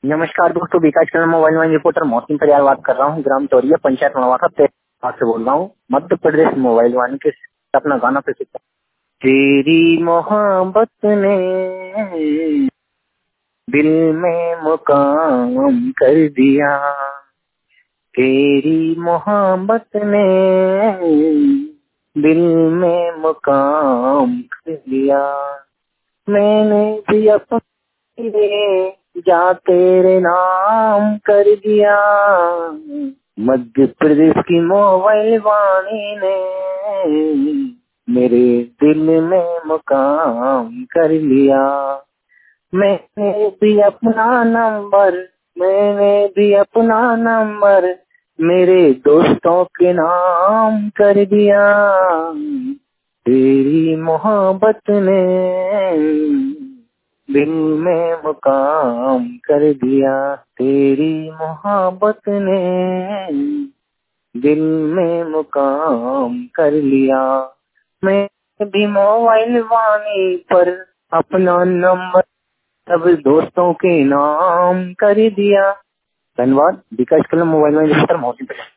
नमस्कार दोस्तों, Vikas Karan mobile one reporter Mohsin Pariyar बात कर रहा हूँ। ग्राम तोरिया पंचायत नवासा से बोल रहा हूँ, मध्य प्रदेश मोबाइल वन के अपना गाना प्रस्तुत कर। तेरी मोहब्बत ने दिल में मुकाम कर दिया, तेरी मोहब्बत ने दिल में मुकाम कर दिया। मैंने भी अपने जा तेरे नाम कर दिया। मध्य प्रदेश की मोबाइल वाणी ने मेरे दिल में मुकाम कर लिया। मैंने भी अपना नंबर मेरे दोस्तों के नाम कर दिया। तेरी मोहब्बत ने दिल में मुकाम कर दिया, तेरी मोहब्बत ने दिल में मुकाम कर लिया। मैं भी मोबाइल वाणी पर अपना नंबर सब दोस्तों के नाम कर दिया। धन्यवाद। विकास कलम मोबाइल वाणी रिपोर्टर मोहसिन।